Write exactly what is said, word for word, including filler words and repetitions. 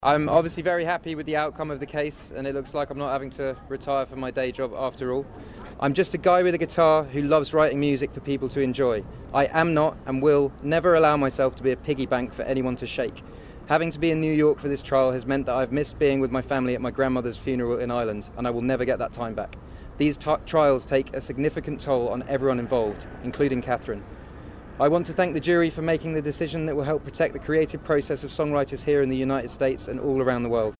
I'm obviously very happy with the outcome of the case, and it looks like I'm not having to retire from my day job after all. I'm just a guy with a guitar who loves writing music for people to enjoy. I am not and will never allow myself to be a piggy bank for anyone to shake. Having to be in New York for this trial has meant that I've missed being with my family at my grandmother's funeral in Ireland, and I will never get that time back. These trials take a significant toll on everyone involved, including Catherine. I want to thank the jury for making the decision that will help protect the creative process of songwriters here in the United States and all around the world.